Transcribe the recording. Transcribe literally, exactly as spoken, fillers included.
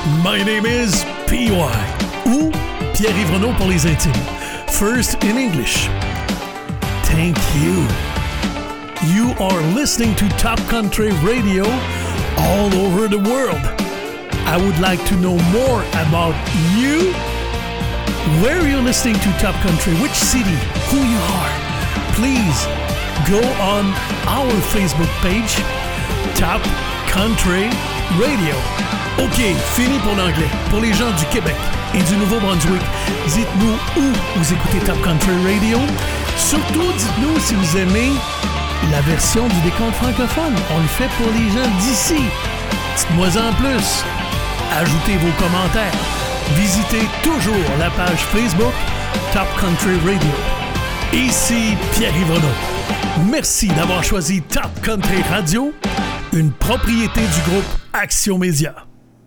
My name is P Y, ou Pierre-Yves Renaud pour les intimes. First in English. Thank you. You are listening to Top Country Radio all over the world. I would like to know more about you. Where you're listening to Top Country, which city, who you are. Please go on our Facebook page, Top Country Radio. OK, fini pour l'anglais. Pour les gens du Québec et du Nouveau-Brunswick, dites-nous où vous écoutez Top Country Radio. Surtout, dites-nous si vous aimez la version du décompte francophone. On le fait pour les gens d'ici. Dites-moi en plus. Ajoutez vos commentaires. Visitez toujours la page Facebook Top Country Radio. Ici Pierre-Yves Renaud. Merci d'avoir choisi Top Country Radio, une propriété du groupe Action Média.